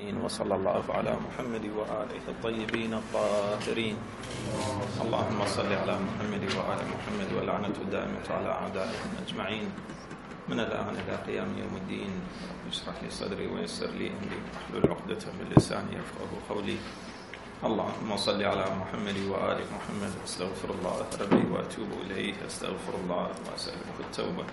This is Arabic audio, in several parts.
وصلى الله على محمد وآله الطيبين الطاهرين. اللهم صل على محمد وآل محمد واللعنة الدائمة على أعدائهم أجمعين من الآن إلى قيام يوم الدين. رب اشرح لي صدري ويسر لي أمري واحلل عقدة من لساني يفقهوا قولي. اللهم صل على محمد وآل محمد. استغفر الله ربي وأتوب إليه. استغفر الله وأسأله التوبة.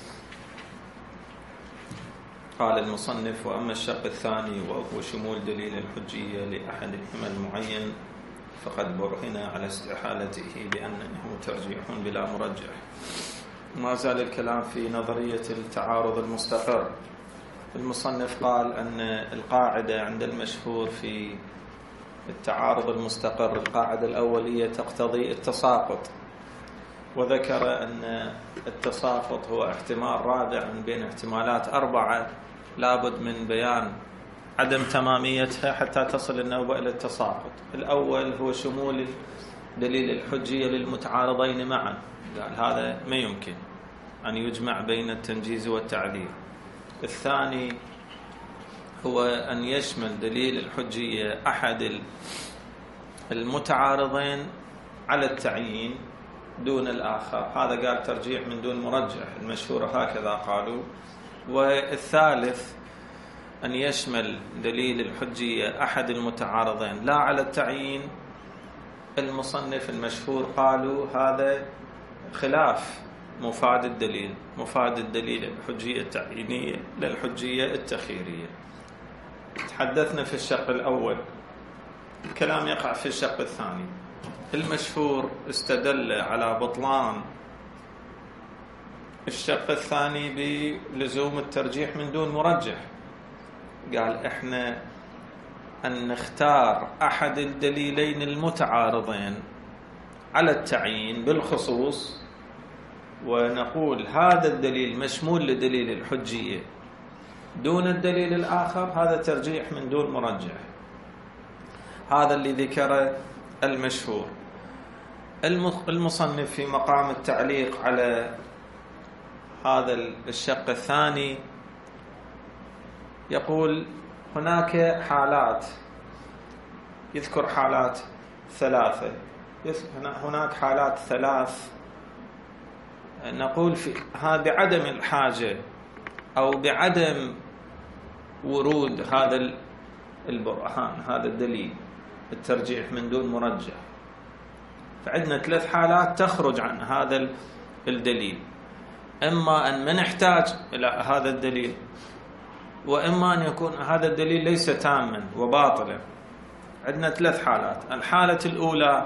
قال المصنف: وأما الشق الثاني وهو شمول دليل الحجية لأحدهما المعين فقد برهن على استحالته بأنه ترجيح بلا مرجح. ما زال الكلام في نظرية التعارض المستقر. المصنف قال أن القاعدة عند المشهور في التعارض المستقر، القاعدة الأولية تقتضي التساقط، وذكر أن التساقط هو احتمال رابع من بين احتمالات أربعة لابد من بيان عدم تماميتها حتى تصل النوبة إلى التساقط. الأول هو شمول دليل الحجية للمتعارضين معا، قال هذا ما يمكن أن يجمع بين التنجيز والتعليل. الثاني هو أن يشمل دليل الحجية أحد المتعارضين على التعيين دون الآخر، هذا قال ترجيح من دون مرجح، المشهور هكذا قالوا. والثالث أن يشمل دليل الحجية أحد المتعارضين لا على التعيين، المصنف المشهور قالوا هذا خلاف مفاد الدليل، مفاد الدليل الحجية التعيينية للحجية التخييرية. تحدثنا في الشق الأول، الكلام يقع في الشق الثاني. المشهور استدل على بطلان الشق الثاني بلزوم الترجيح من دون مرجح، قال احنا أن نختار أحد الدليلين المتعارضين على التعيين بالخصوص ونقول هذا الدليل مشمول لدليل الحجية دون الدليل الآخر، هذا ترجيح من دون مرجح. هذا اللي ذكر المشهور. المصنف في مقام التعليق على هذا الشق الثاني يقول هناك حالات، يذكر حالات ثلاثة، هناك حالات ثلاث نقول فيها بعدم الحاجة أو بعدم ورود هذا البرهان، هذا الدليل الترجيح من دون مرجح. فعندنا ثلاث حالات تخرج عن هذا الدليل، إما أن ما نحتاج إلى هذا الدليل، وإما أن يكون هذا الدليل ليس تاما وباطلا. عندنا ثلاث حالات. الحالة الأولى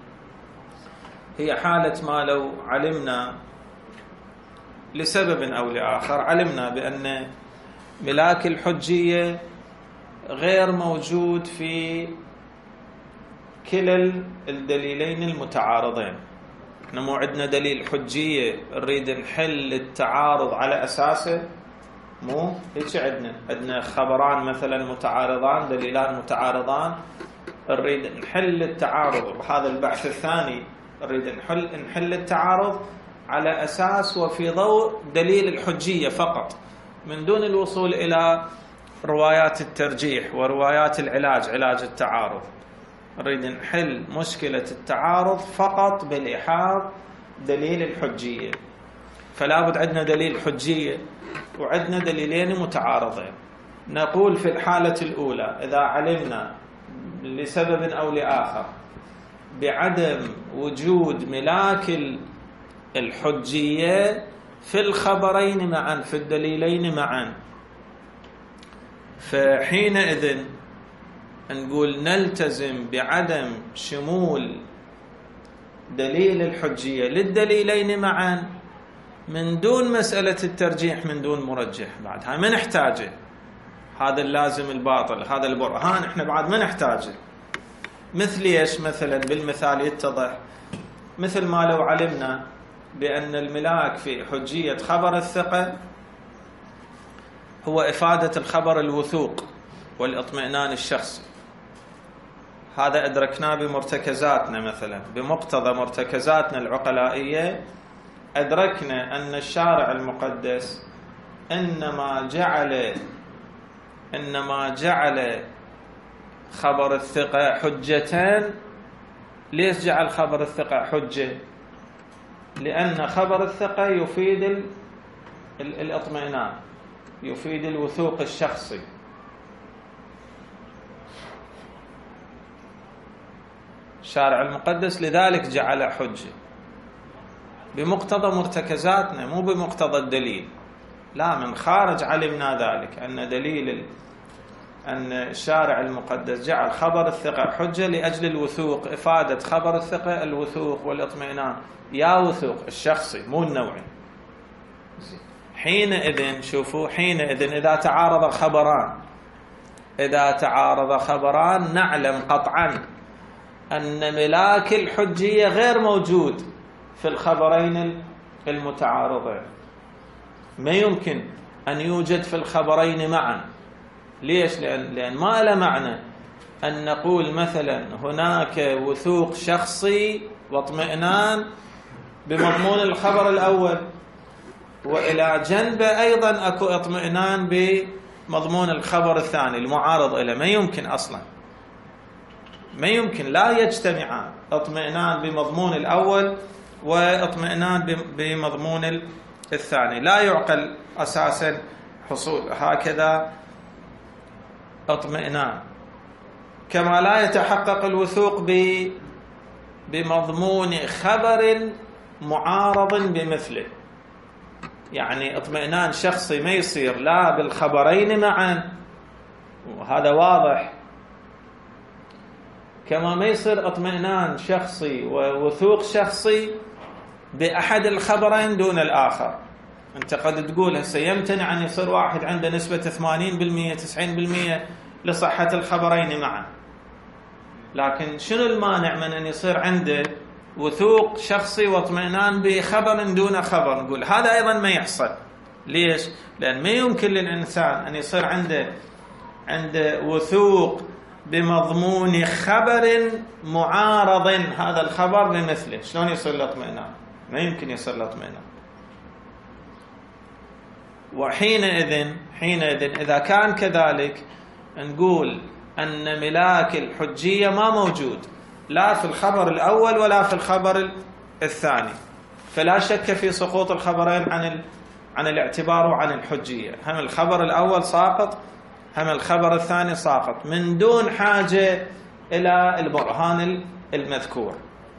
هي حالة ما لو علمنا لسبب أو لآخر، علمنا بأن ملاك الحجية غير موجود في كلا الدليلين المتعارضين. احنا مو عندنا دليل حجية نريد نحل التعارض على أساسه، مو هيك. عندنا خبران مثلا متعارضان، دليلان متعارضان، نريد نحل التعارض، وهذا البحث الثاني نريد نحل التعارض على أساس وفي ضوء دليل الحجية فقط، من دون الوصول إلى روايات الترجيح وروايات العلاج، علاج التعارض. نريد نحل مشكلة التعارض فقط بالإحاط دليل الحجية. فلا بد عندنا دليل حجية وعندنا دليلين متعارضين. نقول في الحالة الأولى إذا علمنا لسبب أو لآخر بعدم وجود ملاك الحجية في الخبرين معا، في الدليلين معا، فحينئذ نقول نلتزم بعدم شمول دليل الحجية للدليلين معا من دون مسألة الترجيح من دون مرجح. بعد هاي ما نحتاجه، هذا اللازم الباطل، هذا البرهان احنا بعد ما نحتاجه. مثل ايش؟ مثلا بالمثال يتضح، مثل ما لو علمنا بأن الملاك في حجية خبر الثقة هو إفادة الخبر الوثوق والاطمئنان الشخصي، هذا أدركناه بمرتكزاتنا، مثلا بمقتضى مرتكزاتنا العقلائية أدركنا أن الشارع المقدس إنما جعل إنما جعل خبر الثقة حجتان. ليش جعل خبر الثقة حجة؟ لأن خبر الثقة يفيد الاطمئنان، يفيد الوثوق الشخصي. الشارع المقدس لذلك جعل حجة بمقتضى مرتكزاتنا، مو بمقتضى الدليل. لا، من خارج علمنا ذلك، أن دليل أن الشارع المقدس جعل خبر الثقة حجة لأجل الوثوق، إفادة خبر الثقة الوثوق والاطمئنان، يا وثوق الشخصي مو النوعي. حينئذ شوفوا، حينئذ إذا تعارض خبران نعلم قطعا أن ملاك الحجية غير موجود في الخبرين المتعارضين. ما يمكن أن يوجد في الخبرين معا. ليش؟ لأن ما له معنى أن نقول مثلا هناك وثوق شخصي واطمئنان بمضمون الخبر الأول، وإلى جنبه أيضا أكو اطمئنان بمضمون الخبر الثاني المعارض إليه. ما يمكن أصلا، ما يمكن، لا يجتمعان، اطمئنان بمضمون الأول واطمئنان بمضمون الثاني. لا يعقل أساسا حصول هكذا اطمئنان، كما لا يتحقق الوثوق بمضمون خبر معارض بمثله. يعني اطمئنان شخصي ما يصير لا بالخبرين معا، وهذا واضح، كما ما يصير اطمئنان شخصي ووثوق شخصي بأحد الخبرين دون الآخر. أنت قد تقول هسه يمتنع أن يصير واحد عنده نسبة 80% 90% لصحة الخبرين معا، لكن شنو المانع من أن يصير عنده وثوق شخصي واطمئنان بخبر دون خبر؟ نقول هذا أيضا ما يحصل. ليش؟ لأن ما يمكن للإنسان أن يصير عنده وثوق بمضمون خبر معارض هذا الخبر بمثله. شلون يصير له اطمئنان؟ ما يمكن يصير له اطمئنان. وحينئذ إذا كان كذلك نقول أن ملاك الحجية ما موجود لا في الخبر الأول ولا في الخبر الثاني، فلا شك في سقوط الخبرين عن الاعتبار وعن الحجية. هم الخبر الأول ساقط، هم الخبر الثاني ساقط، من دون حاجة إلى البرهان المذكور.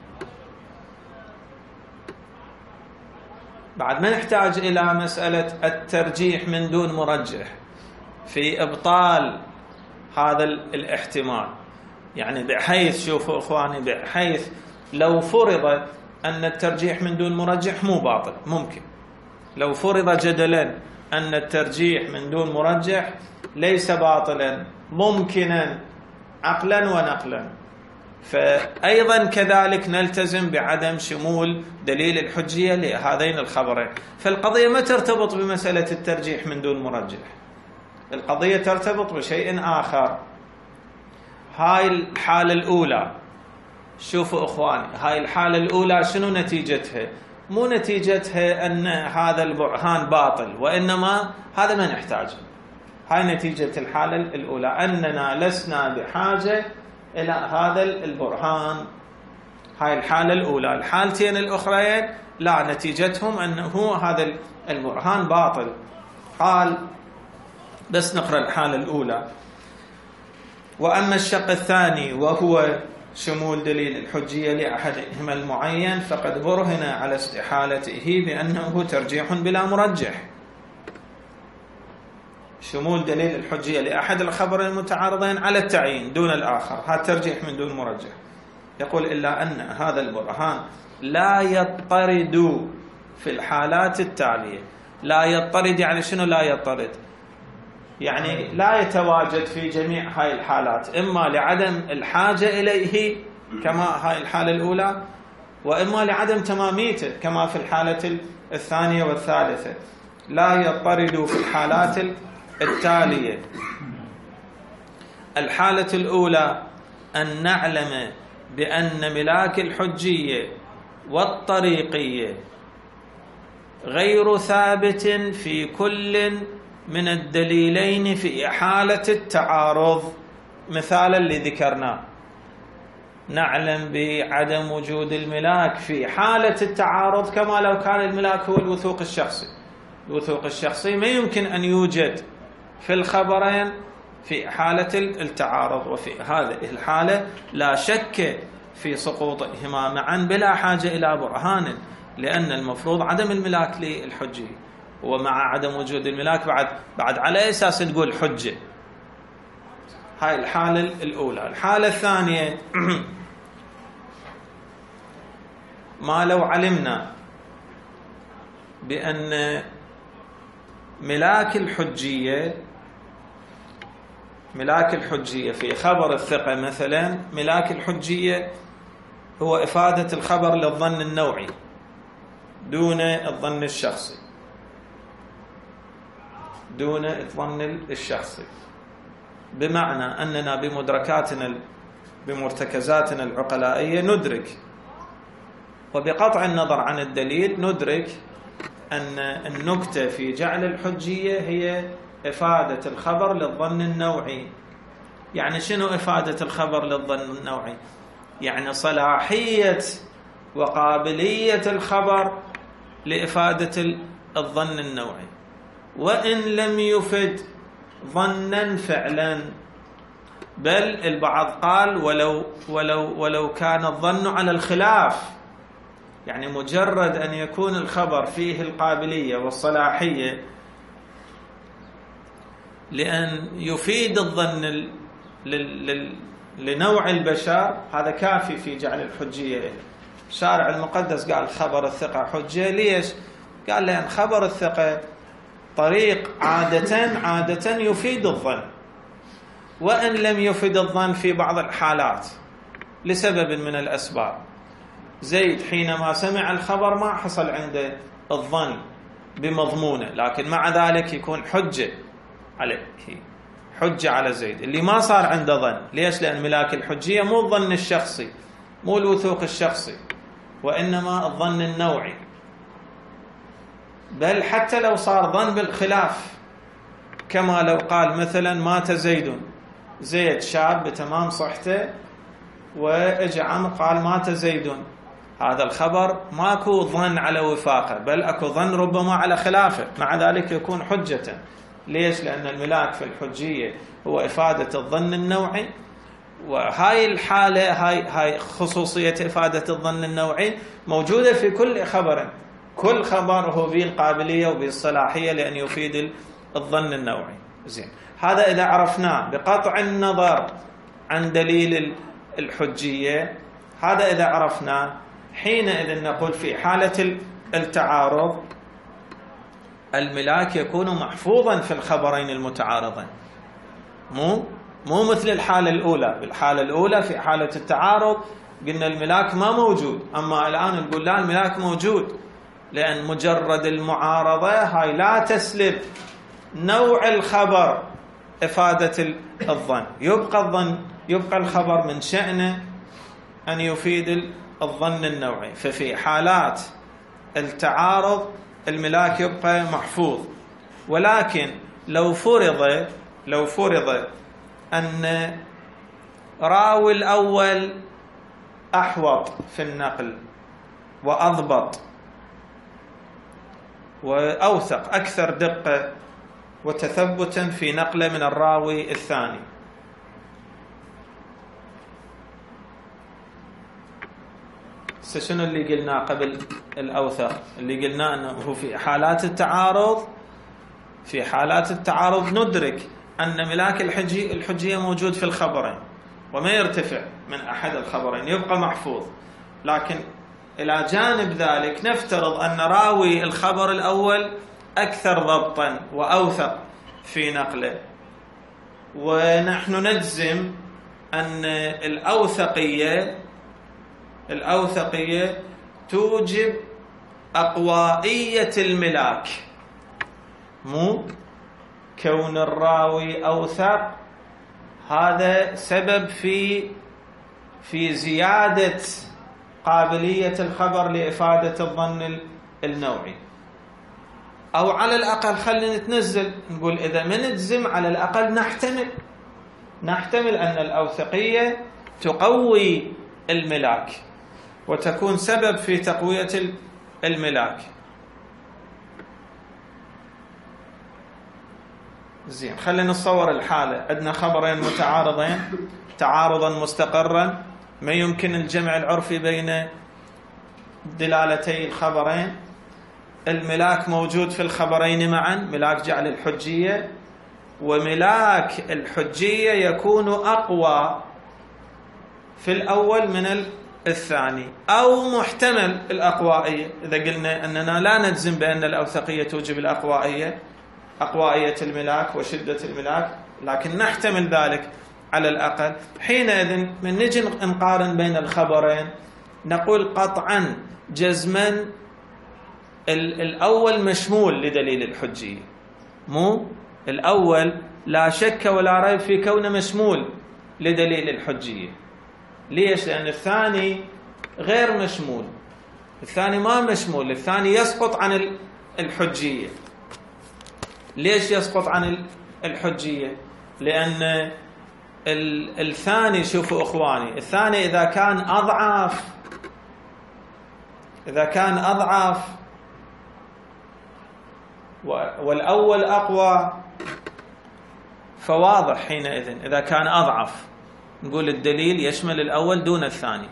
بعد ما نحتاج إلى مسألة الترجيح من دون مرجح في إبطال هذا الاحتمال. يعني بحيث، شوفوا إخواني، بحيث لو فرض أن الترجيح من دون مرجح مو باطل، ممكن لو فرض جدلا أن الترجيح من دون مرجح ليس باطلا، ممكنا عقلا ونقلا، فأيضا كذلك نلتزم بعدم شمول دليل الحجية لهذين الخبرين. فالقضية ما ترتبط بمسألة الترجيح من دون مرجح، القضية ترتبط بشيء آخر. هاي الحالة الأولى، شوفوا إخواني، هاي الحالة الأولى شنو نتيجتها؟ مو نتيجتها أن هذا البرهان باطل، وإنما هذا ما نحتاجه. هاي نتيجة الحالة الأولى، أننا لسنا بحاجة إلى هذا البرهان. هاي الحالة الأولى. الحالتين الأخرين لا، نتيجتهم أنه هذا البرهان باطل. قال بس نقرأ الحالة الأولى. وأما الشق الثاني وهو شمول دليل الحجية لأحدهما المعين فقد برهن على استحالته بأنه ترجيح بلا مرجح. شمول دليل الحجية لأحد الخبرين المتعارضين على التعيين دون الآخر، هذا ترجيح من دون مرجح. يقول إلا أن هذا البرهان لا يضطرد في الحالات التالية. لا يضطرد يعني شنو لا يضطرد؟ يعني لا يتواجد في جميع هاي الحالات، إما لعدم الحاجة إليه كما هاي الحالة الأولى، وإما لعدم تماميته كما في الحالة الثانية والثالثة. لا يضطرد في الحالات التالية. الحالة الأولى أن نعلم بأن ملاك الحجية والطريقية غير ثابت في كل من الدليلين في حالة التعارض، مثالا اللي ذكرناه، نعلم بعدم وجود الملاك في حالة التعارض كما لو كان الملاك هو الوثوق الشخصي. الوثوق الشخصي ما يمكن أن يوجد في الخبرين في حالة التعارض، وفي هذه الحالة لا شك في سقوطهما معا بلا حاجة إلى برهان، لأن المفروض عدم الملاك للحجية، ومع عدم وجود الملاك بعد على أساس تقول حجة. هاي الحالة الأولى. الحالة الثانية ما لو علمنا بأن ملاك الحجية في خبر الثقة مثلا، ملاك الحجية هو إفادة الخبر للظن النوعي دون الظن الشخصي، بمعنى أننا بمرتكزاتنا العقلائية ندرك، وبقطع النظر عن الدليل ندرك أن النكتة في جعل الحجية هي إفادة الخبر للظن النوعي. يعني شنو إفادة الخبر للظن النوعي؟ يعني صلاحية وقابلية الخبر لإفادة الظن النوعي، وإن لم يفد ظنا فعلا، بل البعض قال ولو كان الظن على الخلاف، يعني مجرد أن يكون الخبر فيه القابلية والصلاحية لأن يفيد الظن لنوع البشر، هذا كافي في جعل الحجية. الشارع المقدس قال خبر الثقة حجة. ليش؟ قال لأن خبر الثقة طريق عادة يفيد الظن، وإن لم يفيد الظن في بعض الحالات لسبب من الأسباب. زيد حينما سمع الخبر ما حصل عنده الظن بمضمونه، لكن مع ذلك يكون حجة على زيد اللي ما صار عنده ظن. ليش؟ لأن ملاك الحجية مو الظن الشخصي، مو الوثوق الشخصي، وإنما الظن النوعي. بل حتى لو صار ظن بالخلاف، كما لو قال مثلا مات زيد شاب بتمام صحته، وإجا عمر قال مات زيد، هذا الخبر ماكو ظن على وفاقه، بل اكو ظن ربما على خلافه، مع ذلك يكون حجة. ليش؟ لأن الملاك في الحجية هو إفادة الظن النوعي، وهاي الحالة هاي خصوصية إفادة الظن النوعي موجودة في كل خبر. كل خبر هو به القابلية وبه الصلاحية لأن يفيد الظن النوعي. زين، هذا إذا عرفناه بقطع النظر عن دليل الحجية، هذا إذا عرفناه حينئذ نقول في حالة التعارض الملاك يكون محفوظا في الخبرين المتعارضين، مو مثل الحالة الأولى. بالحالة الأولى في حالة التعارض قلنا الملاك ما موجود، أما الآن نقول لا، الملاك موجود، لأن مجرد المعارضة هاي لا تسلب نوع الخبر إفادة الظن. يبقى الخبر من شأنه أن يفيد الظن النوعي. ففي حالات التعارض الملاك يبقى محفوظ. ولكن لو فرض أن راوي الأول أحوط في النقل وأضبط وأوثق، أكثر دقة وتثبتا في نقله من الراوي الثاني، شنو اللي قلنا قبل الأوثق؟ اللي قلنا أنه في حالات التعارض ندرك أن ملاك الحجية موجود في الخبرين وما يرتفع من أحد الخبرين، يبقى محفوظ. لكن إلى جانب ذلك نفترض أن راوي الخبر الأول أكثر ضبطا وأوثق في نقله، ونحن نجزم أن الأوثقية توجب أقوائية الملاك، مو كون الراوي أوثق هذا سبب في زيادة قابلية الخبر لإفادة الظن النوعي. أو على الأقل خلينا نتنزل نقول إذا ما نجزم على الأقل نحتمل أن الأوثقية تقوي الملاك وتكون سبب في تقوية الملاك. زين، خلينا نتصور الحالة. عندنا خبرين متعارضين تعارضا مستقرا، ما يمكن الجمع العرفي بين دلالتي الخبرين. الملاك موجود في الخبرين معا، ملاك جعل الحجية، وملاك الحجية يكون أقوى في الأول من الثاني، أو محتمل الأقوائية. إذا قلنا أننا لا نجزم بأن الأوثقية توجب الأقوائية، أقوائية الملاك وشدة الملاك، لكن نحتمل ذلك على الأقل. حينئذ من نجي نقارن بين الخبرين نقول قطعا جزما الأول مشمول لدليل الحجية، مو الأول لا شك ولا ريب في كونه مشمول لدليل الحجية. ليش؟ لأن الثاني غير مشمول، الثاني ما مشمول، الثاني يسقط عن الحجية. ليش يسقط عن الحجية؟ لأن الثاني، شوفوا إخواني، الثاني إذا كان أضعف والأول أقوى فواضح حينئذ إذا كان أضعف نقول الدليل يشمل الأول دون الثاني.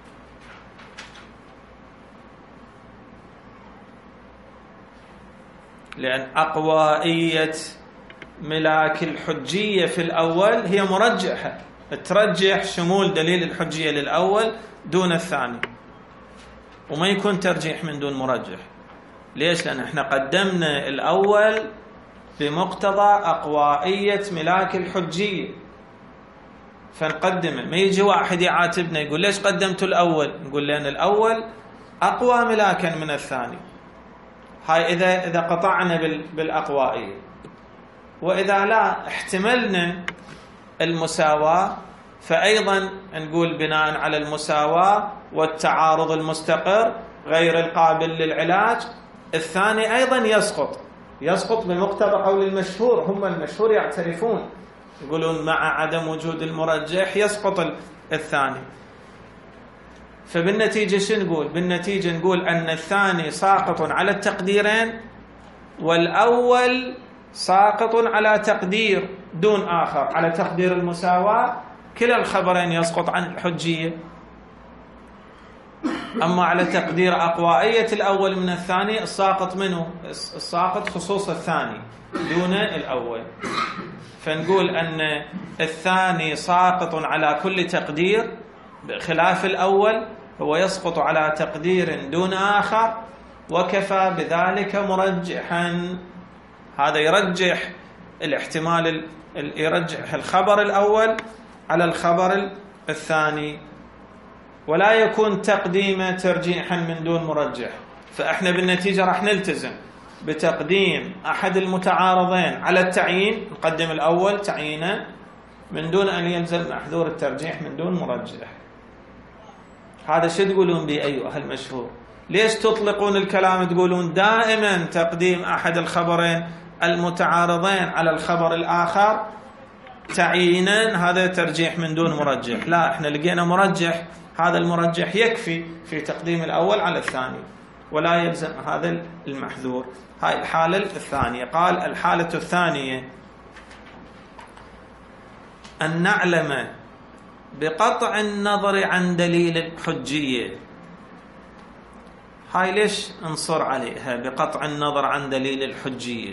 لأن أقوائية ملاك الحجية في الأول هي مرجحة، ترجح شمول دليل الحجية للأول دون الثاني، وما يكون ترجيح من دون مرجح. ليش؟ لأن احنا قدمنا الأول بمقتضى أقوائية ملاك الحجية فنقدمه. ما يجي واحد يعاتبنا يقول ليش قدمتوا الأول؟ نقول لأن الأول أقوى ملاكا من الثاني. هاي إذا قطعنا بالأقوائية. وإذا لا احتملنا المساواة فأيضا نقول بناء على المساواة والتعارض المستقر غير القابل للعلاج، الثاني أيضا يسقط بمقتضى قول المشهور. هم المشهور يعترفون، يقولون مع عدم وجود المرجح يسقط الثاني. فبالنتيجة شو نقول؟ بالنتيجة نقول أن الثاني ساقط على التقديرين والأول ساقط على تقدير دون آخر، على تقدير المساواة كلا الخبرين يسقط عن الحجية. أما على تقدير أقوائية الأول من الثاني الساقط منه؟ الساقط خصوص الثاني دون الأول. فنقول أن الثاني ساقط على كل تقدير بخلاف الأول، هو يسقط على تقدير دون آخر، وكفى بذلك مرجحا. هذا يرجح الاحتمال، يرجح الخبر الأول على الخبر الثاني، ولا يكون تقديمه ترجيحا من دون مرجح. فإحنا بالنتيجة راح نلتزم بتقديم أحد المتعارضين على التعيين، نقدم الأول تعيينه من دون أن يلزم محذور الترجيح من دون مرجح. هذا شو تقولون به أيها المشهور؟ ليش تطلقون الكلام تقولون دائما تقديم أحد الخبرين المتعارضين على الخبر الآخر تعيينا هذا ترجيح من دون مرجح؟ لا، احنا لقينا مرجح، هذا المرجح يكفي في تقديم الأول على الثاني ولا يلزم هذا المحذور. هاي الحالة الثانية. قال الحالة الثانية أن نعلم بقطع النظر عن دليل الحجية. هاي ليش نصر عليها بقطع النظر عن دليل الحجية؟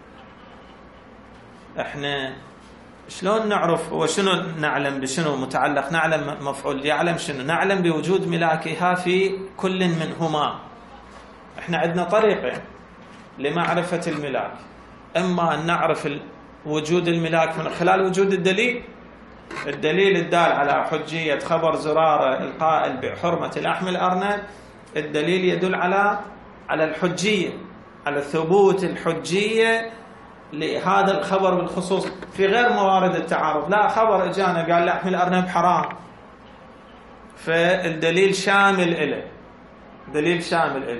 احنا شلون نعرف وشنو نعلم بشنو متعلق؟ نعلم مفعول يعلم شنو؟ نعلم بوجود ملاكها في كل منهما. احنا عندنا طريقين لمعرفة الملاك، اما ان نعرف وجود الملاك من خلال وجود الدليل الدال على حجية خبر زرارة القائل بحرمة لحم الأرنب. الدليل يدل على الحجية، على ثبوت الحجية لهذا الخبر بالخصوص في غير موارد التعارض. لا، خبر اجانا قال لحم الأرنب حرام، فالدليل شامل إله، دليل شامل إله.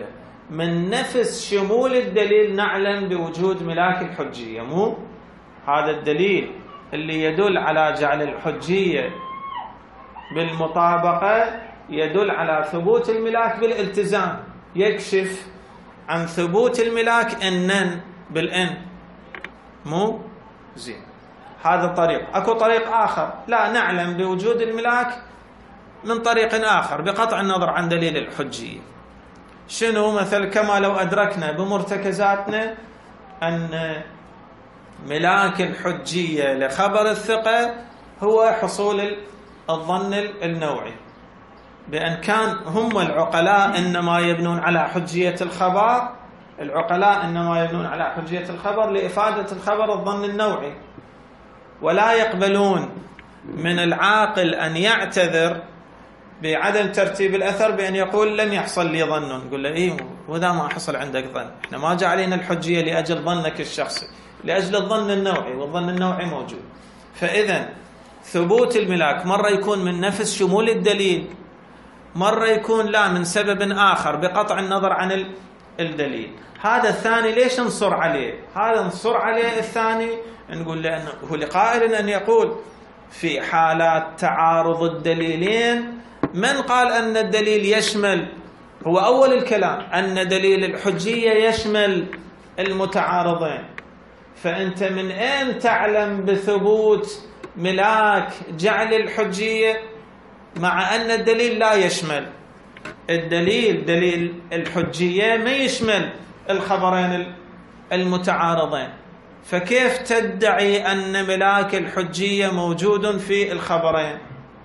من نفس شمول الدليل نعلم بوجود ملاك الحجية، مو هذا الدليل اللي يدل على جعل الحجية بالمطابقة يدل على ثبوت الملاك بالالتزام، يكشف عن ثبوت الملاك إنن بالإن، مو زين. هذا طريق. أكو طريق آخر، لا نعلم بوجود الملاك من طريق آخر بقطع النظر عن دليل الحجية. شنو؟ مثل كما لو أدركنا بمرتكزاتنا أن ملاك الحجية لخبر الثقة هو حصول الظن النوعي، بأن كان هم العقلاء إنما يبنون على حجية الخبر، العقلاء إنما يبنون على حجية الخبر لإفادة الخبر الظن النوعي، ولا يقبلون من العاقل أن يعتذر بعدم ترتيب الأثر بأن يقول لم يحصل لي ظن. نقول له إيه وإذا ما حصل عندك ظن، إحنا ما جعلنا الحجية لأجل ظنك الشخصي، لأجل الظن النوعي، والظن النوعي موجود. فإذا ثبوت الملاك مرة يكون من نفس شمول الدليل، مرة يكون لا من سبب آخر بقطع النظر عن الدليل. هذا الثاني ليش نصر عليه؟ هذا نصر عليه الثاني نقول لأنه هو لقائل أن يقول في حالات تعارض الدليلين من قال أن الدليل يشمل، هو أول الكلام أن دليل الحجية يشمل المتعارضين، فأنت من أين تعلم بثبوت ملاك جعل الحجية مع أن الدليل لا يشمل؟ الدليل دليل الحجية ما يشمل الخبرين المتعارضين، فكيف تدعي أن ملاك الحجية موجود في الخبرين؟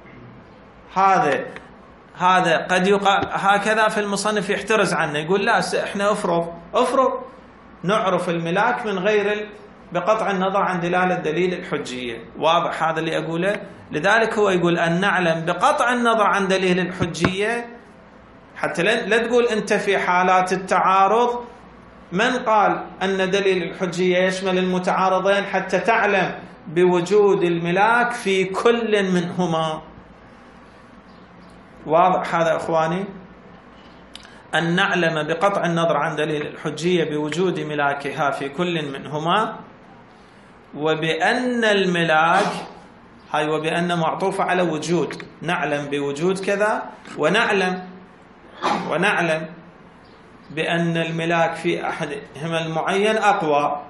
هذا قد يقال هكذا في المصنف يحترز عنه، يقول لا احنا افرض نعرف الملاك من غير بقطع النظر عن دلالة دليل الحجية. واضح هذا اللي أقوله؟ لذلك هو يقول أن نعلم بقطع النظر عن دليل الحجية، حتى لا تقول أنت في حالات التعارض من قال أن دليل الحجية يشمل المتعارضين حتى تعلم بوجود الملاك في كل منهما. واضح هذا أخواني؟ أن نعلم بقطع النظر عن دليل الحجية بوجود ملاكها في كل منهما، وبأن الملاك هاي وبأن معطوفة على وجود، نعلم بوجود كذا ونعلم بأن الملاك في أحدهما المعين أقوى.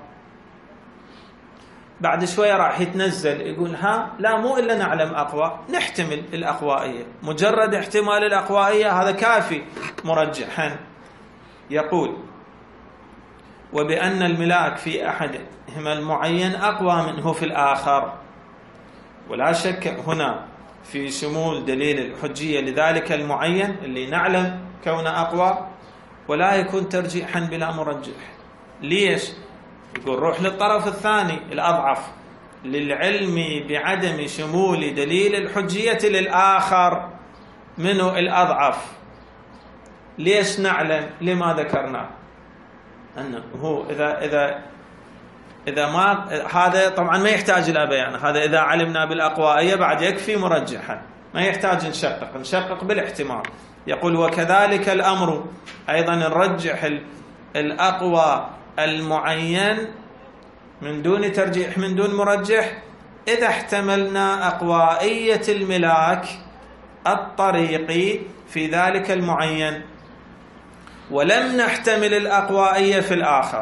بعد شوية راح يتنزل يقول لا مو إلا نعلم أقوى، نحتمل الأقوائية، مجرد احتمال الأقوائية هذا كافي مرجحا. يقول وبأن الملاك في أحدهما المعين أقوى منه في الآخر، ولا شك هنا في شمول دليل الحجية لذلك المعين اللي نعلم كونه أقوى، ولا يكون ترجيحا بلا مرجح. ليش؟ يقول روح للطرف الثاني الأضعف، للعلم بعدم شمول دليل الحجية للآخر منه الأضعف. ليش نعلم؟ لما ذكرنا أنه هو إذا ما هذا طبعا ما يحتاج إلى بيان، هذا إذا علمنا بالأقوائية بعد يكفي مرجحا، ما يحتاج نشقق بالاحتمال. يقول وكذلك الأمر أيضا نرجح الأقوى المعين من دون ترجيح من دون مرجح إذا احتملنا أقوائية الملاك الطريقي في ذلك المعين ولم نحتمل الأقوائية في الآخر.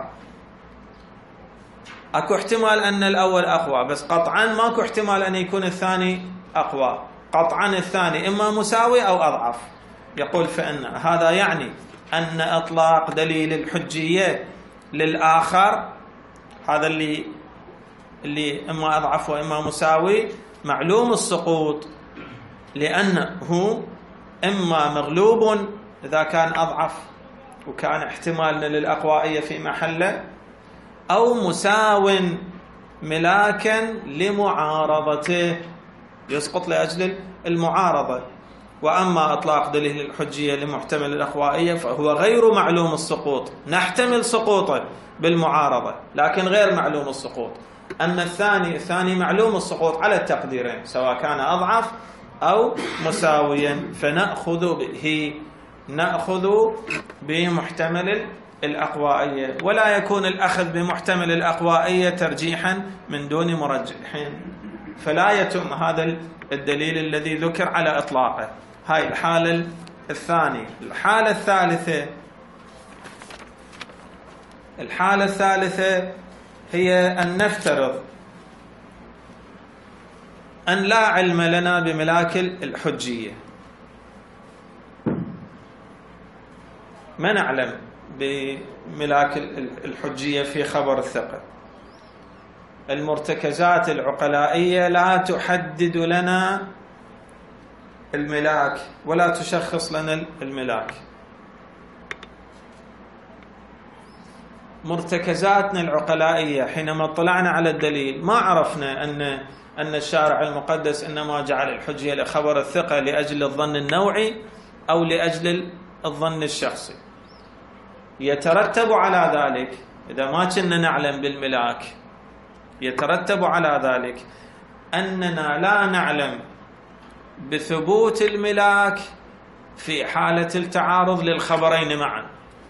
أكو احتمال أن الأول أقوى، بس قطعا ماكو احتمال أن يكون الثاني أقوى، قطعا الثاني إما مساوي أو أضعف. يقول فإن هذا يعني أن إطلاق دليل الحجية للآخر، هذا اللي إما أضعف وإما مساوي، معلوم السقوط، لأنه إما مغلوب إذا كان أضعف وكان احتمالنا للأقوائية في محله، أو مساو ملاكا لمعارضته يسقط لأجل المعارضة. وأما إطلاق دليل الحجية لمحتمل الأقوائية فهو غير معلوم السقوط، نحتمل سقوطه بالمعارضة لكن غير معلوم السقوط. أما الثاني معلوم السقوط على التقديرين سواء كان أضعف أو مساويا، فنأخذ به نأخذ بمحتمل الأقوائية، ولا يكون الأخذ بمحتمل الأقوائية ترجيحا من دون مرجحين، فلا يتم هذا الدليل الذي ذكر على إطلاقه. هاي الحالة الثانية. الحالة الثالثة هي أن نفترض أن لا علم لنا بملاك الحجية، ما نعلم بملاك الحجية في خبر الثقة. المرتكزات العقلائية لا تحدد لنا الملاك ولا تشخص لنا الملاك. مرتكزاتنا العقلائية حينما اطلعنا على الدليل ما عرفنا أن الشارع المقدس إنما جعل الحجية لخبر الثقة لأجل الظن النوعي أو لأجل الظن الشخصي. يترتب على ذلك إذا ما كنا نعلم بالملاك، يترتب على ذلك أننا لا نعلم بثبوت الملاك في حالة التعارض للخبرين معا.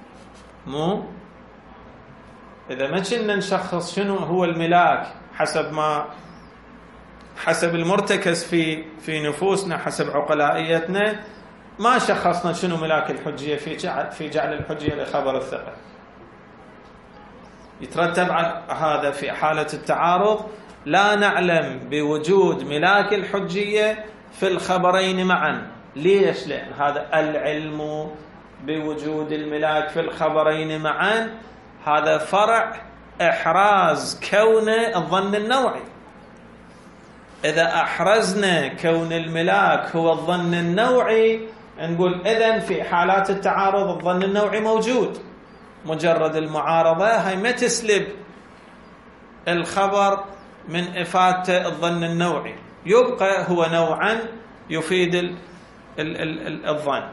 إذا ما كنا نشخص شنو هو الملاك حسب المرتكز في نفوسنا، حسب عقلائيتنا، ما شخصنا شنو ملاك الحجية في جعل الحجية لخبر الثقة. يترتب على هذا في حالة التعارض لا نعلم بوجود ملاك الحجية في الخبرين معا. ليش؟ لأن هذا العلم بوجود الملاك في الخبرين معا هذا فرع إحراز كون الظن النوعي. إذا أحرزنا كون الملاك هو الظن النوعي نقول إذن في حالات التعارض الظن النوعي موجود. مجرد المعارضة هي ما تسلب الخبر من إفادة الظن النوعي، يبقى هو نوعا يفيد الظن.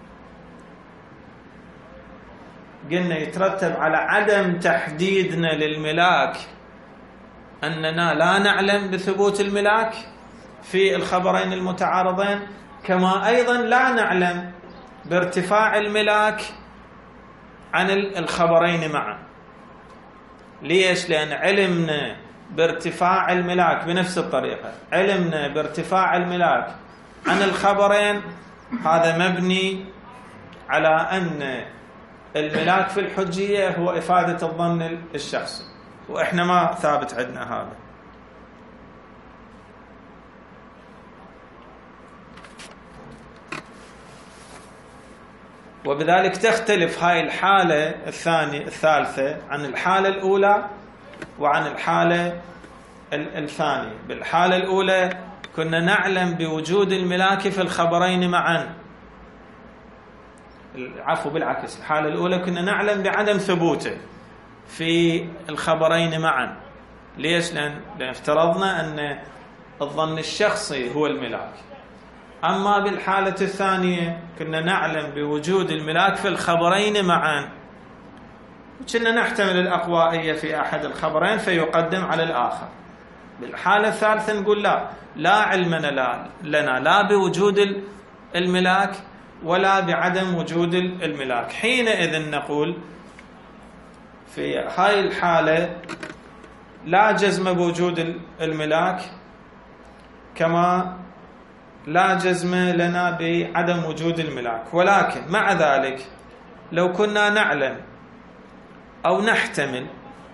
قلنا يترتب على عدم تحديدنا للملاك أننا لا نعلم بثبوت الملاك في الخبرين المتعارضين، كما أيضا لا نعلم بارتفاع الملاك عن الخبرين معا. ليش؟ لأن علمنا بارتفاع الملاك بنفس الطريقة، علمنا بارتفاع الملاك عن الخبرين هذا مبني على أن الملاك في الحجية هو إفادة الظن الشخصي، وإحنا ما ثابت عندنا هذا. وبذلك تختلف هاي الحالة الثالثة عن الحالة الأولى وعن الحالة الثانية. بالحالة الأولى كنا نعلم بوجود الملاك في الخبرين معا، بالعكس، الحالة الأولى كنا نعلم بعدم ثبوته في الخبرين معا. ليش؟ لأن افترضنا أن الظن الشخصي هو الملاك. أما بالحالة الثانية كنا نعلم بوجود الملاك في الخبرين معا، كنا نحتمل الأقوائية في أحد الخبرين فيقدم على الآخر. بالحالة الثالثة نقول لا علم لنا لا بوجود الملاك ولا بعدم وجود الملاك. حينئذ نقول في هاي الحالة لا جزم بوجود الملاك، كما لا جزم لنا بعدم وجود الملاك. ولكن مع ذلك لو كنا نعلم أو نحتمل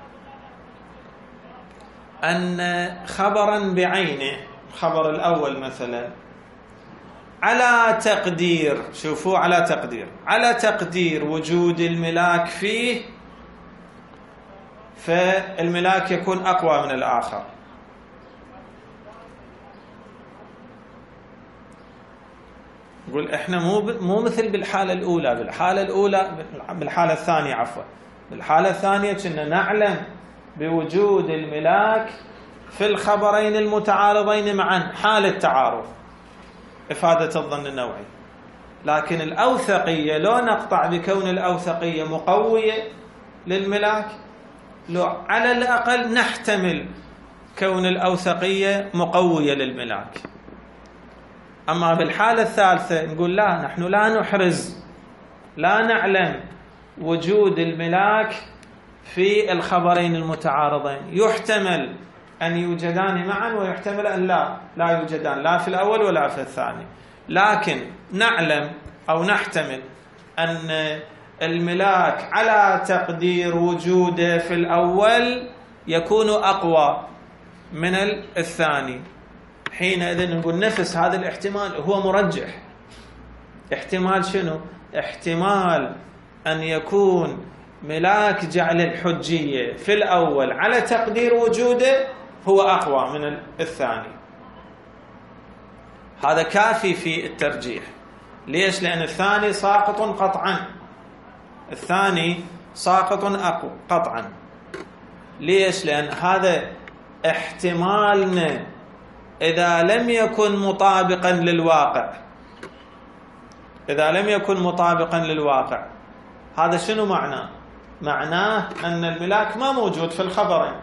أن خبرا بعينه، خبر الأول مثلا، على تقدير وجود الملاك فيه، فالملاك يكون أقوى من الآخر. نقول إحنا مو مثل بالحالة الأولى. بالحالة الثانية بالحالة الثانية كنا نعلم بوجود الملاك في الخبرين المتعارضين معا حال التعارض، إفادة الظن النوعي. لكن الأوثقية لو نقطع بكون الأوثقية مقوية للملاك، لو على الأقل نحتمل كون الأوثقية مقوية للملاك. أما بالحالة الثالثة نقول لا، نحن لا نحرز لا نعلم وجود الملاك في الخبرين المتعارضين، يحتمل أن يوجدان معا ويحتمل أن لا يوجدان لا في الأول ولا في الثاني، لكن نعلم أو نحتمل أن الملاك على تقدير وجوده في الأول يكون أقوى من الثاني. حينئذ نقول نفس هذا الاحتمال هو مرجح. احتمال شنو؟ احتمال أن يكون ملاك جعل الحجية في الأول على تقدير وجوده هو أقوى من الثاني. هذا كافي في الترجيح. ليش؟ لأن الثاني ساقط قطعا، الثاني ساقط قطعا. ليش؟ لأن هذا احتمالنا إذا لم يكن مطابقا للواقع، إذا لم يكن مطابقا للواقع هذا شنو معناه؟ معناه أن الملاك ما موجود في الخبرين،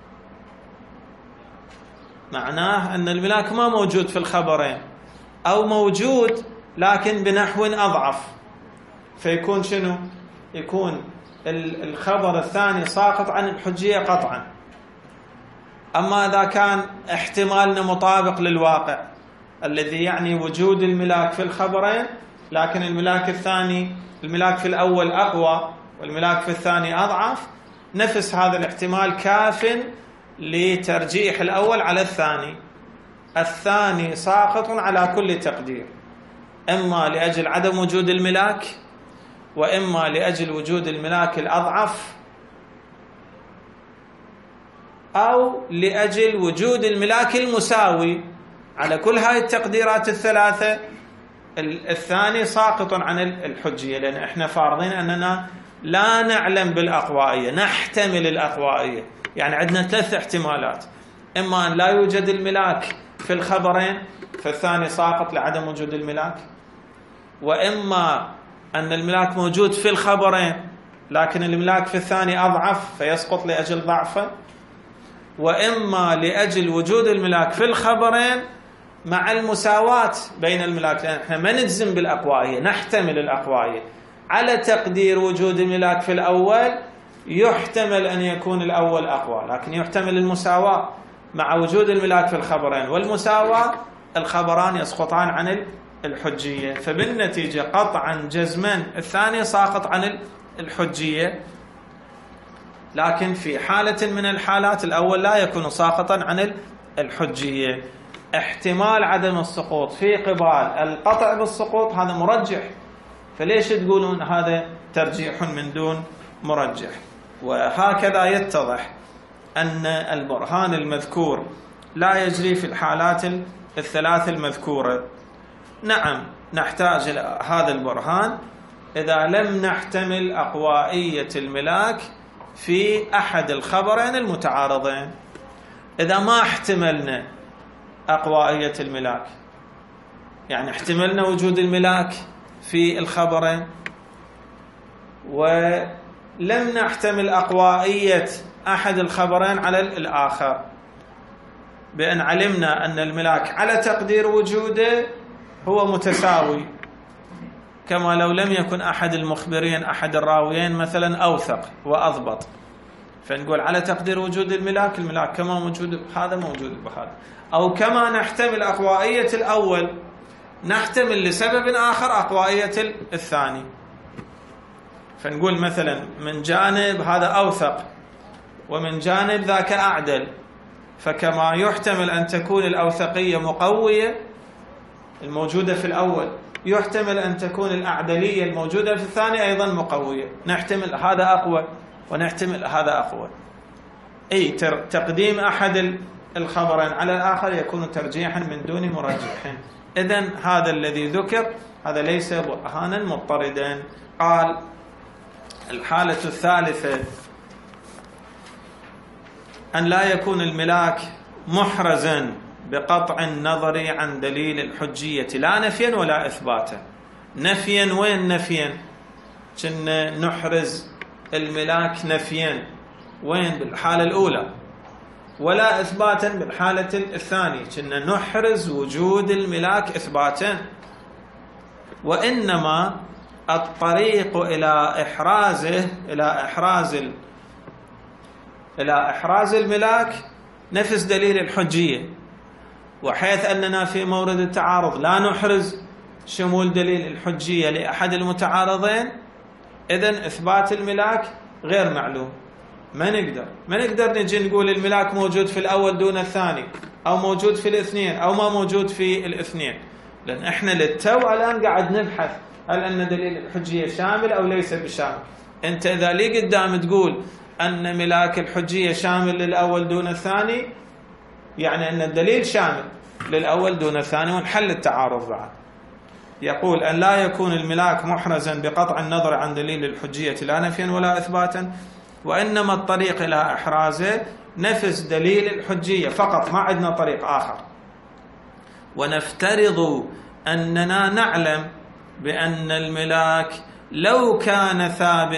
معناه أن الملاك ما موجود في الخبرين، أو موجود لكن بنحو أضعف، فيكون شنو؟ يكون الخبر الثاني ساقط عن الحجية قطعا. أما إذا كان احتمالنا مطابق للواقع الذي يعني وجود الملاك في الخبرين، لكن الملاك الثاني، الملاك في الأول أقوى والملاك في الثاني أضعف، نفس هذا الاحتمال كاف لترجيح الأول على الثاني. الثاني ساقط على كل تقدير، إما لأجل عدم وجود الملاك، وإما لأجل وجود الملاك الأضعف، أو لأجل وجود الملاك المساوي. على كل هاي التقديرات الثلاثة الثاني ساقط عن الحجية، لأن احنا فارضين أننا لا نعلم بالأقوائية، نحتمل الأقوائية. يعني عندنا ثلاث احتمالات: إما أن لا يوجد الملاك في الخبرين فالثاني ساقط لعدم وجود الملاك، وإما أن الملاك موجود في الخبرين لكن الملاك في الثاني أضعف فيسقط لأجل ضعفه، وإما لأجل وجود الملاك في الخبرين مع المساواة بين الملاك، لأن احنا ما نجزم بالأقوائية، نحتمل الأقوائية. على تقدير وجود الملاك في الأول يحتمل أن يكون الأول أقوى، لكن يحتمل المساواة مع وجود الملاك في الخبرين، والمساواة الخبران يسقطان عن الحجية، فبالنتيجة قطعا جزما الثاني ساقط عن الحجية. لكن في حالة من الحالات الأول لا يكون ساقطا عن الحجية. احتمال عدم السقوط في قبال القطع بالسقوط هذا مرجح، فليش تقولون هذا ترجيح من دون مرجح؟ وهكذا يتضح أن البرهان المذكور لا يجري في الحالات الثلاث المذكورة. نعم نحتاج إلى هذا البرهان إذا لم نحتمل أقوائية الملاك في أحد الخبرين المتعارضين. إذا ما احتملنا أقوائية الملاك، يعني احتملنا وجود الملاك في الخبرين ولم نحتمل أقوائية أحد الخبرين على الآخر، بأن علمنا أن الملاك على تقدير وجوده هو متساوي، كما لو لم يكن أحد المخبرين أحد الراويين مثلا أوثق وأضبط، فنقول على تقدير وجود الملاك، الملاك كما موجود هذا موجود بهذا. أو كما نحتمل أقوائية الأول نحتمل لسبب آخر أقوائية الثاني، فنقول مثلا من جانب هذا أوثق ومن جانب ذاك أعدل، فكما يحتمل أن تكون الأوثقية مقوية الموجودة في الأول، يحتمل أن تكون الأعدلية الموجودة في الثاني أيضا مقوية، نحتمل هذا أقوى ونحتمل هذا أقوى. أي تقديم أحد الخبرين على الآخر يكون ترجيحا من دون مرجح. إذن هذا الذي ذكر هذا ليس برهانا مضطردا. قال الحالة الثالثة أن لا يكون الملاك محرزا بقطع النظر عن دليل الحجية لا نفيا ولا إثباتا. نفيا وين نفيا؟ كنا نحرز الملاك نفيا وين؟ بالحالة الأولى، ولا إثباتا بالحالة الثانية، كنا نحرز وجود الملاك إثباتا. وإنما الطريق إلى إحراز الملاك نفس دليل الحجية، وحيث أننا في مورد التعارض لا نحرز شمول دليل الحجية لأحد المتعارضين، إذن إثبات الملاك غير معلوم. ما نقدر نجي نقول الملاك موجود في الأول دون الثاني، أو موجود في الاثنين، أو ما موجود في الاثنين، لأن إحنا للتو الآن قاعد نبحث هل أن دليل الحجية شامل أو ليس بشامل. أنت إذا لي قدام تقول أن ملاك الحجية شامل للأول دون الثاني، يعني أن الدليل شامل للأول دون الثاني، ونحل التعارض بعد. يقول أن لا يكون الملاك محرزا بقطع النظر عن دليل الحجية لا نفيا ولا إثباتا، وإنما الطريق إلى إحرازه نفس دليل الحجية فقط، ما عندنا طريق آخر. ونفترض أننا نعلم بأن الملاك لو كان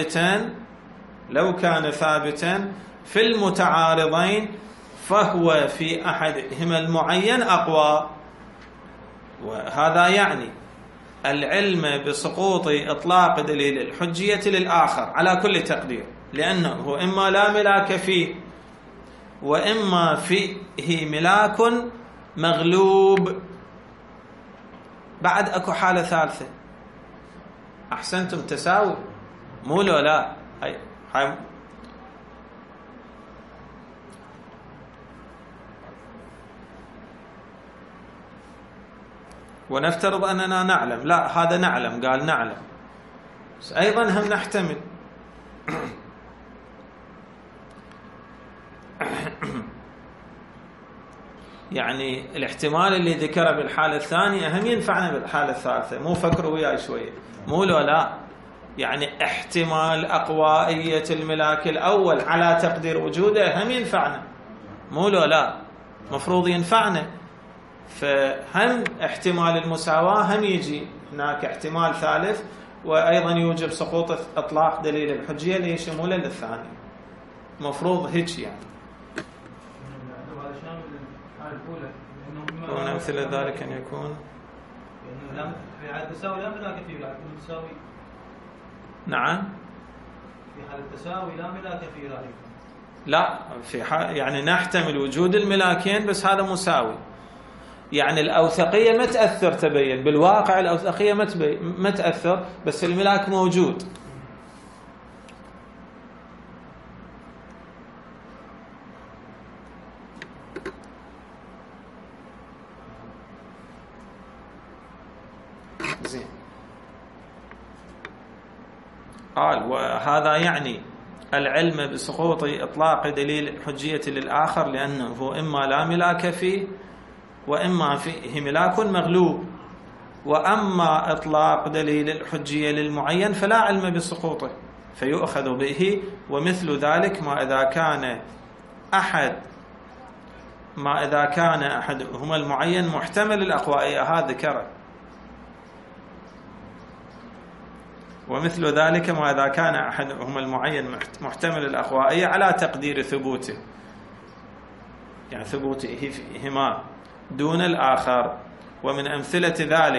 ثابتا في المتعارضين فهو في أحدهما المعين أقوى. وهذا يعني العلم بسقوط إطلاق دليل الحجية للآخر على كل تقدير، لأنه إما لا ملاك فيه، وإما فيه ملاك مغلوب. بعد أكو حالة ثالثة، أحسنتم، تساوي، مو لو لا. هاي ونفترض أننا نعلم، لا هذا نعلم، قال نعلم، بس أيضا هم نحتمل. يعني الاحتمال اللي ذكره بالحالة الثانية هم ينفعنا بالحالة الثالثة، مو فكروا وياي شوية، مو لو لا. يعني احتمال أقوائية الملاك الأول على تقدير وجوده هم ينفعنا، مو لو لا، مفروض ينفعنا. فهم احتمال المساواة هم يجي هناك احتمال ثالث، وأيضا يوجب سقوط إطلاق دليل الحجية لشموله للثاني، مفروض هيك يعني. ومن أمثلة ذلك أن يكون في حال التساوي لا ملاك فيه، لا يكون متساوي. نعم، في حال التساوي لا ملاك فيه ذلك. لا، في حال يعني نحتمل وجود الملاكين بس هذا مساوي. يعني الأوثقية ما تأثر، تبين بالواقع الأوثقية ما تأثر، بس الملاك موجود. زين، قال وهذا يعني العلم بسقوط إطلاق دليل الحجية للآخر، لأنه إما لا ملاك فيه، وإما فيه ملاك مغلوب. وأما إطلاق دليل الحجية للمعين فلا علم بسقوطه، فيؤخذ به. ومثل ذلك ما إذا كان أحدهما المعين محتمل الأقوائية، هذا ذكره. ومثل ذلك ما إذا كان أحدهما المعين محتمل الأقوائية على تقدير ثبوته، يعني ثبوته فيهما دون الآخر. ومن أمثلة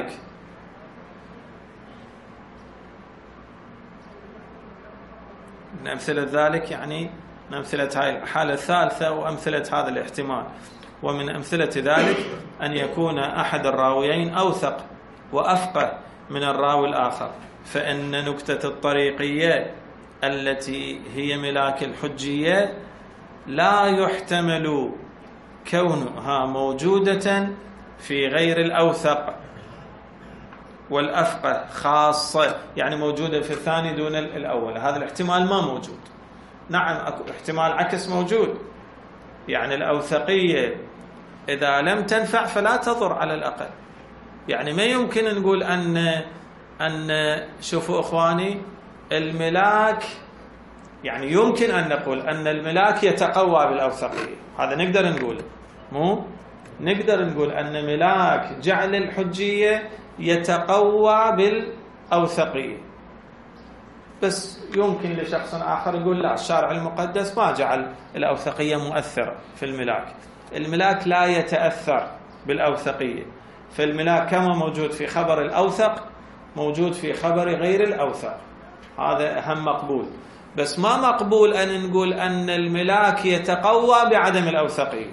ذلك يعني من أمثلة هاي الحالة الثالثة وأمثلة هذا الاحتمال. ومن أمثلة ذلك أن يكون أحد الراويين أوثق وأفقه من الراوي الآخر، فإن نكتة الطريقية التي هي ملاك الحجية لا يحتمل كونها موجودة في غير الأوثق والأفقه خاصة، يعني موجودة في الثاني دون الأول. هذا الاحتمال ما موجود. نعم، احتمال عكس موجود، يعني الأوثقية إذا لم تنفع فلا تضر على الأقل. يعني ما يمكن نقول أن شوفوا إخواني، الملاك يعني يمكن أن نقول أن الملاك يتقوى بالأوثقية، هذا نقدر نقول، مو نقدر نقول أن ملاك جعل الحجية يتقوى بالأوثقية. بس يمكن لشخص آخر يقول لا، الشارع المقدس ما جعل الأوثقية مؤثرة في الملاك. الملاك لا يتأثر بالأوثقية، فالملاك كما موجود في خبر الأوثق موجود في خبر غير الأوثق، هذا هم مقبول. بس ما مقبول أن نقول أن الملاك يتقوى بعدم الأوثقية،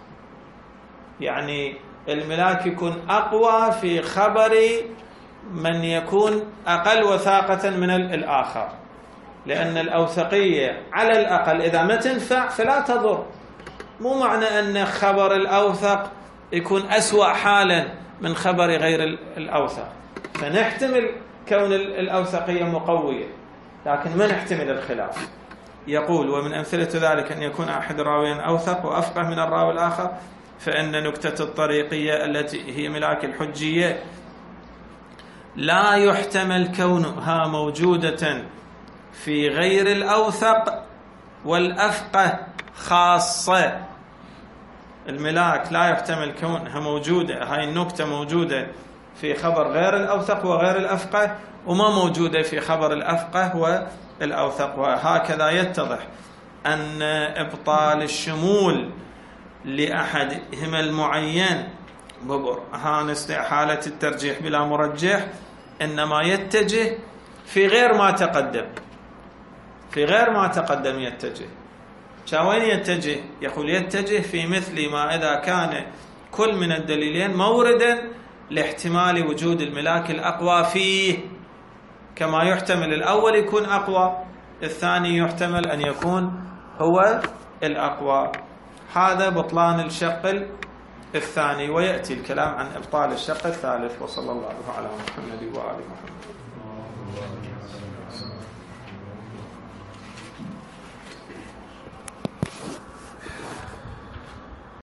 يعني الملاك يكون أقوى في خبر من يكون أقل وثاقة من الآخر، لأن الأوثقية على الأقل إذا ما تنفع فلا تضر. مو معنى أن خبر الأوثق يكون أسوأ حالا من خبر غير الأوثق، فنحتمل كون الأوثقية مقوية لكن ما نحتمل الخلاف. يقول: ومن أمثلة ذلك أن يكون أحد الراويين أوثق وأفقه من الراوي الآخر، فإن نكتة الطريقية التي هي ملاك الحجية لا يحتمل كونها موجودة في غير الأوثق والأفقه خاصة. الملاك لا يحتمل كونها موجودة، هاي النكتة موجودة في خبر غير الأوثق وغير الأفقه، وما موجودة في خبر الأفقه والأوثق. وهكذا يتضح أن إبطال الشمول لأحدهما المعين ببرهان استحالة الترجيح بلا مرجح إنما يتجه في غير ما تقدم، في غير ما تقدم يتجه. وين يتجه؟ يقول: يتجه في مثل ما إذا كان كل من الدليلين موردا لاحتمال وجود الملاك الأقوى فيه، كما يحتمل الأول يكون أقوى، الثاني يحتمل أن يكون هو الأقوى. هذا بطلان الشق الثاني، ويأتي الكلام عن إبطال الشق الثالث. وصلى الله على محمد وآل محمد.